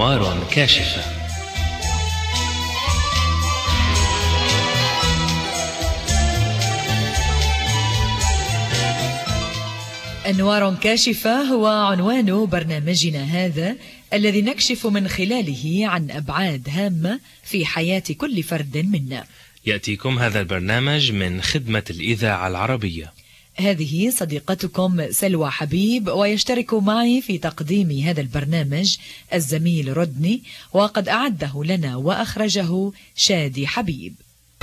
أنوار كاشفة. أنوار كاشفة هو عنوان برنامجنا هذا، الذي نكشف من خلاله عن أبعاد هامة في حياة كل فرد منا. يأتيكم هذا البرنامج من خدمة الإذاعة العربية. هذه صديقتكم سلوى حبيب، ويشترك معي في تقديم هذا البرنامج الزميل رودني، وقد أعده لنا وأخرجه شادي حبيب.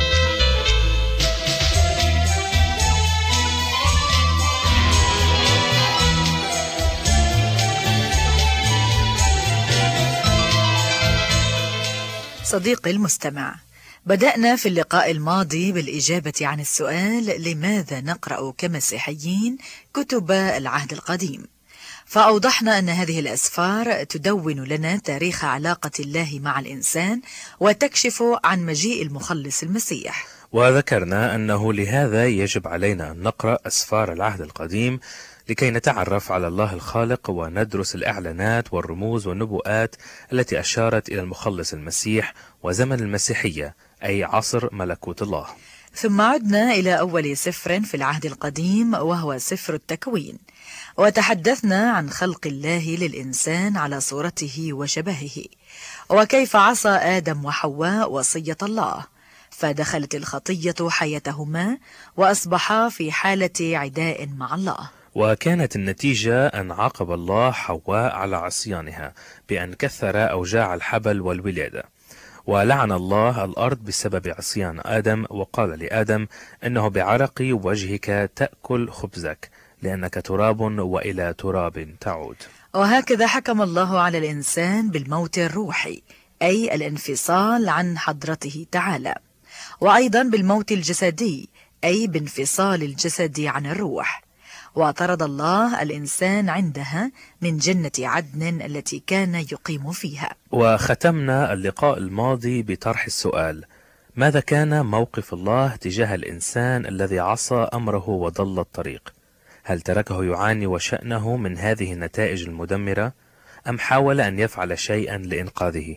صديقي المستمع، بدأنا في اللقاء الماضي بالإجابة عن السؤال: لماذا نقرأ كمسيحيين كتب العهد القديم؟ فأوضحنا أن هذه الأسفار تدون لنا تاريخ علاقة الله مع الإنسان، وتكشف عن مجيء المخلص المسيح. وذكرنا أنه لهذا يجب علينا أن نقرأ أسفار العهد القديم لكي نتعرف على الله الخالق، وندرس الإعلانات والرموز والنبوءات التي أشارت إلى المخلص المسيح وزمن المسيحية، أي عصر ملكوت الله. ثم عدنا إلى أول سفر في العهد القديم، وهو سفر التكوين، وتحدثنا عن خلق الله للإنسان على صورته وشبهه، وكيف عصى آدم وحواء وصية الله، فدخلت الخطية حياتهما وأصبحا في حالة عداء مع الله. وكانت النتيجة أن عاقب الله حواء على عصيانها بأن كثر أوجاع الحبل والولادة، ولعن الله الأرض بسبب عصيان آدم، وقال لآدم إنه بعرق وجهك تأكل خبزك لأنك تراب وإلى تراب تعود. وهكذا حكم الله على الإنسان بالموت الروحي، أي الانفصال عن حضرته تعالى، وأيضا بالموت الجسدي، أي بانفصال الجسد عن الروح. وطرد الله الإنسان عندها من جنة عدن التي كان يقيم فيها. وختمنا اللقاء الماضي بطرح السؤال: ماذا كان موقف الله تجاه الإنسان الذي عصى أمره وضل الطريق؟ هل تركه يعاني وشأنه من هذه النتائج المدمرة، أم حاول أن يفعل شيئا لإنقاذه؟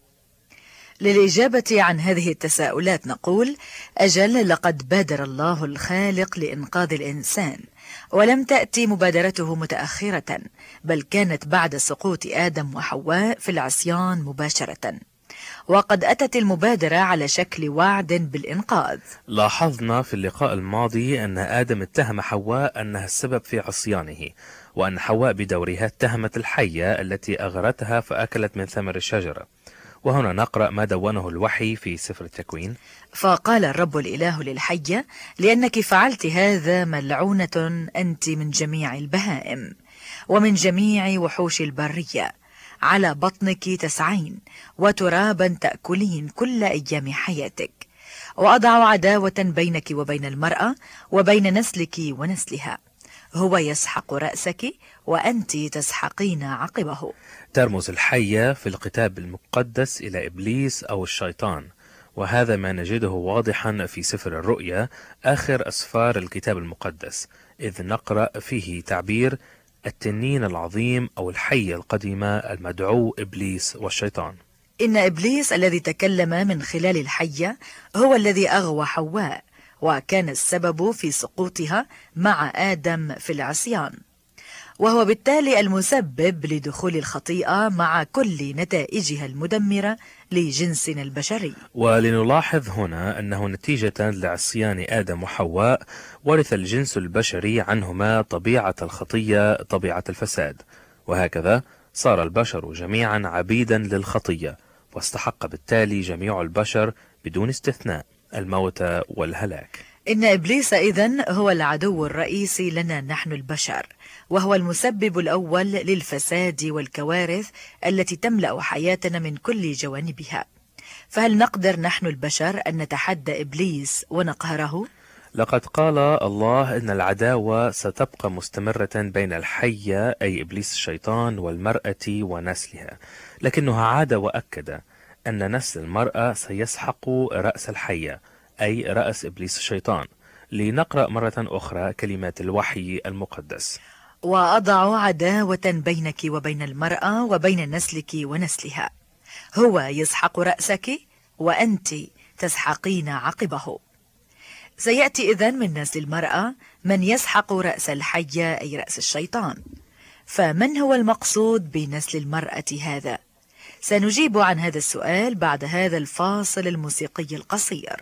للإجابة عن هذه التساؤلات نقول: أجل، لقد بادر الله الخالق لإنقاذ الإنسان، ولم تأتي مبادرته متأخرة، بل كانت بعد سقوط آدم وحواء في العصيان مباشرة، وقد أتت المبادرة على شكل وعد بالإنقاذ. لاحظنا في اللقاء الماضي أن آدم اتهم حواء أنها السبب في عصيانه، وأن حواء بدورها اتهمت الحية التي أغرتها فأكلت من ثمر الشجرة. وهنا نقرأ ما دونه الوحي في سفر التكوين: فقال الرب الإله للحية: لأنك فعلت هذا ملعونة أنت من جميع البهائم ومن جميع وحوش البرية، على بطنك تسعين وترابا تأكلين كل أيام حياتك، وأضع عداوة بينك وبين المرأة وبين نسلك ونسلها، هو يسحق رأسك وأنت تسحقين عقبه. ترمز الحية في الكتاب المقدس إلى إبليس أو الشيطان، وهذا ما نجده واضحا في سفر الرؤيا آخر أسفار الكتاب المقدس، إذ نقرأ فيه تعبير التنين العظيم أو الحية القديمة المدعو إبليس والشيطان. إن إبليس الذي تكلم من خلال الحية هو الذي أغوى حواء، وكان السبب في سقوطها مع آدم في العصيان، وهو بالتالي المسبب لدخول الخطيئة مع كل نتائجها المدمرة لجنسنا البشري. ولنلاحظ هنا أنه نتيجة لعصيان آدم وحواء ورث الجنس البشري عنهما طبيعة الخطية، طبيعة الفساد، وهكذا صار البشر جميعا عبيدا للخطية، واستحق بالتالي جميع البشر بدون استثناء الموت والهلاك. إن إبليس إذن هو العدو الرئيسي لنا نحن البشر، وهو المسبب الأول للفساد والكوارث التي تملأ حياتنا من كل جوانبها. فهل نقدر نحن البشر أن نتحدى إبليس ونقهره؟ لقد قال الله إن العداوة ستبقى مستمرة بين الحية أي إبليس الشيطان والمرأة ونسلها، لكنه عاد وأكد أن نسل المرأة سيسحق رأس الحية أي رأس إبليس الشيطان. لنقرأ مرة أخرى كلمات الوحي المقدس: وأضع عداوة بينك وبين المرأة وبين نسلك ونسلها. هو يسحق رأسك وأنت تسحقين عقبه. سيأتي إذن من نسل المرأة من يسحق رأس الحية أي رأس الشيطان. فمن هو المقصود بنسل المرأة هذا؟ سنجيب عن هذا السؤال بعد هذا الفاصل الموسيقي القصير.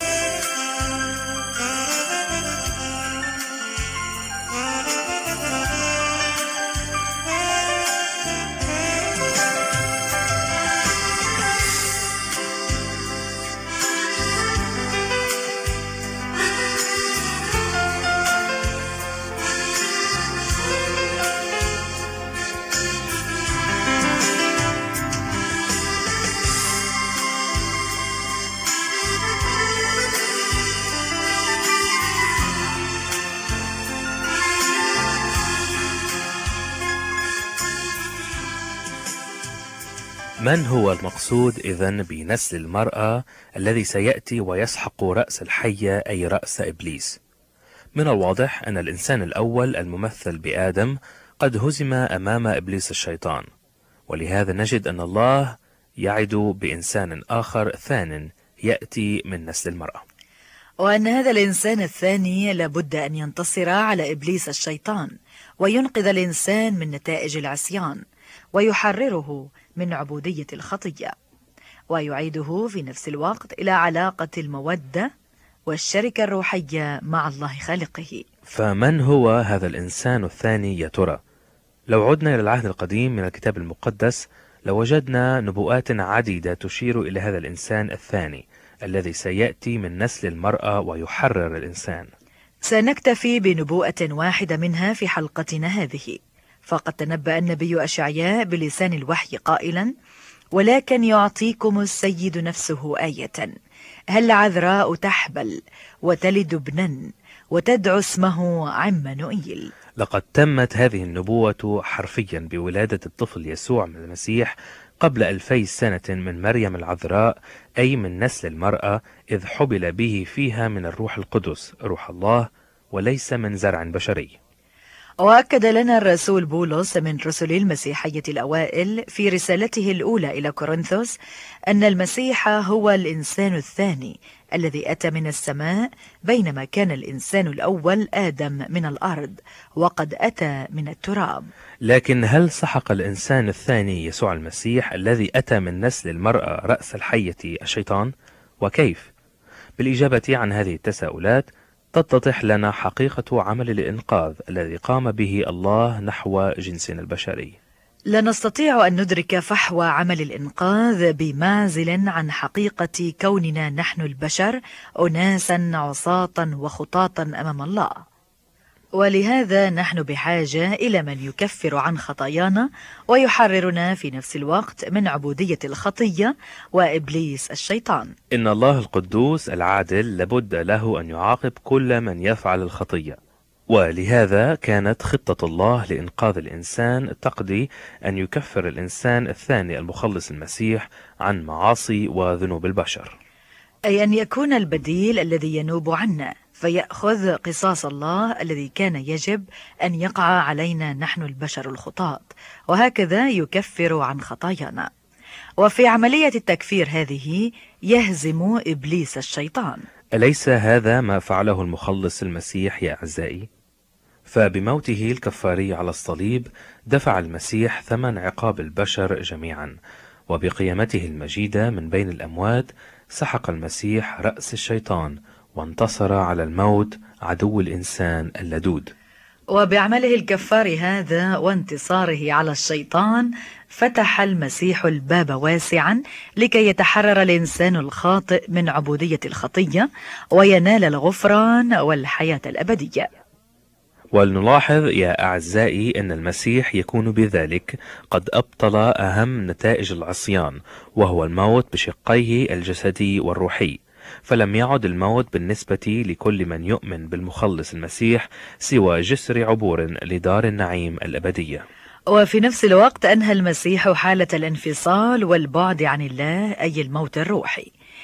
من هو المقصود إذن بنسل المرأة الذي سيأتي ويسحق رأس الحية أي رأس إبليس؟ من الواضح أن الإنسان الأول الممثل بآدم قد هزم أمام إبليس الشيطان، ولهذا نجد أن الله يعد بإنسان آخر ثان يأتي من نسل المرأة، وأن هذا الإنسان الثاني لابد أن ينتصر على إبليس الشيطان وينقذ الإنسان من نتائج العصيان ويحرره من عبودية الخطية ويعيده في نفس الوقت إلى علاقة المودة والشركة الروحية مع الله خالقه. فمن هو هذا الإنسان الثاني يا ترى؟ لو عدنا إلى العهد القديم من الكتاب المقدس لوجدنا نبوءات عديدة تشير إلى هذا الإنسان الثاني الذي سيأتي من نسل المرأة ويحرر الإنسان. سنكتفي بنبوءة واحدة منها في حلقتنا هذه، فقد تنبأ النبي أشعياء بلسان الوحي قائلا: ولكن يعطيكم السيد نفسه آية، هل عذراء تحبل وتلد ابنا وتدعو اسمه عمانوئيل. لقد تمت هذه النبوة حرفيا بولادة الطفل يسوع من المسيح قبل 2000 سنة من مريم العذراء، أي من نسل المرأة، إذ حبل به فيها من الروح القدس روح الله وليس من زرع بشري. وأكد لنا الرسول بولس من رسل المسيحية الأوائل في رسالته الأولى إلى كورنثوس أن المسيح هو الإنسان الثاني الذي أتى من السماء، بينما كان الإنسان الأول آدم من الأرض وقد أتى من التراب. لكن هل سحق الإنسان الثاني يسوع المسيح الذي أتى من نسل المرأة رأس الحية الشيطان؟ وكيف؟ بالإجابة عن هذه التساؤلات تتضح لنا حقيقة عمل الإنقاذ الذي قام به الله نحو جنسنا البشري. لا نستطيع أن ندرك فحوى عمل الإنقاذ بمعزل عن حقيقة كوننا نحن البشر أناسا عصاة وخطاطا أمام الله، ولهذا نحن بحاجة إلى من يكفر عن خطايانا ويحررنا في نفس الوقت من عبودية الخطية وإبليس الشيطان. إن الله القدوس العادل لابد له أن يعاقب كل من يفعل الخطية، ولهذا كانت خطة الله لإنقاذ الإنسان تقضي أن يكفر الإنسان الثاني المخلص المسيح عن معاصي وذنوب البشر، أي أن يكون البديل الذي ينوب عنا فيأخذ قصاص الله الذي كان يجب أن يقع علينا نحن البشر الخطاة، وهكذا يكفر عن خطايانا. وفي عملية التكفير هذه يهزم إبليس الشيطان. أليس هذا ما فعله المخلص المسيح يا أعزائي؟ فبموته الكفاري على الصليب دفع المسيح ثمن عقاب البشر جميعا، وبقيامته المجيدة من بين الأموات سحق المسيح رأس الشيطان وانتصر على الموت عدو الإنسان اللدود. وبعمله الكفار هذا وانتصاره على الشيطان فتح المسيح الباب واسعا لكي يتحرر الإنسان الخاطئ من عبودية الخطية وينال الغفران والحياة الأبدية. ولنلاحظ يا أعزائي أن المسيح يكون بذلك قد أبطل أهم نتائج العصيان، وهو الموت بشقيه الجسدي والروحي، فلم يعد الموت بالنسبة لكل من يؤمن بالمخلص المسيح سوى جسر عبور لدار النعيم الأبدية. وفي نفس الوقت أنهى المسيح حالة الانفصال والبعد عن الله، أي الموت الروحي،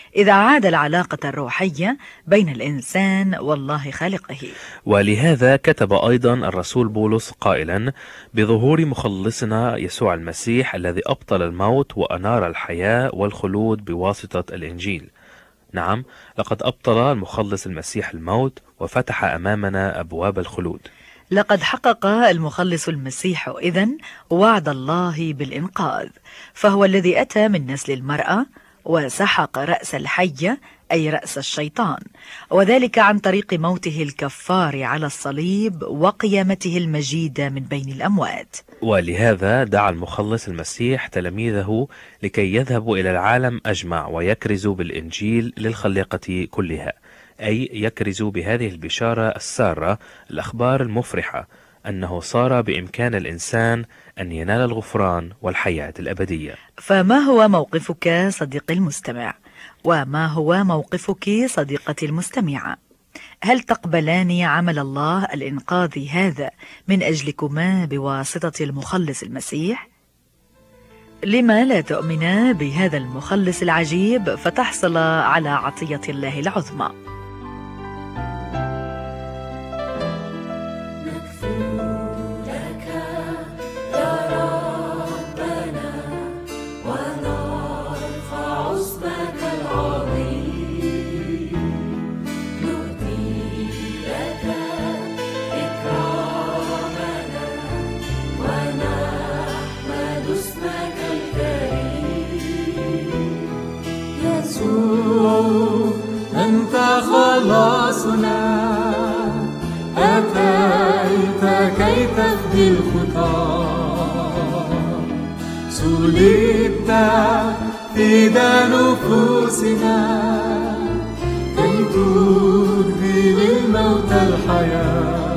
إذا عاد العلاقة الروحية بين الإنسان والله خالقه. ولهذا كتب أيضا الرسول بولس قائلا: بظهور مخلصنا يسوع المسيح الذي أبطل الموت وأنار الحياة والخلود بواسطة الإنجيل. نعم، لقد أبطل المخلص المسيح الموت وفتح أمامنا أبواب الخلود. لقد حقق المخلص المسيح إذن وعد الله بالإنقاذ، فهو الذي أتى من نسل المرأة وسحق رأس الحية أي رأس الشيطان، وذلك عن طريق موته الكفار على الصليب وقيامته المجيدة من بين الأموات. ولهذا دعا المخلص المسيح تلاميذه لكي يذهبوا إلى العالم أجمع ويكرزوا بالإنجيل للخليقة كلها، أي يكرزوا بهذه البشارة السارة، الأخبار المفرحة أنه صار بإمكان الإنسان أن ينال الغفران والحياة الأبدية. فما هو موقفك صديقي المستمع؟ وما هو موقفك صديقتي المستمعة؟ هل تقبلان عمل الله الإنقاذي هذا من أجلكما بواسطة المخلص المسيح؟ لما لا تؤمنا بهذا المخلص العجيب فتحصل على عطية الله العظمى؟ أنت خلاصنا، أتيت كي تفدي الخطاة، سلبت فداء نفوسنا كي تدخل الموت الحياة.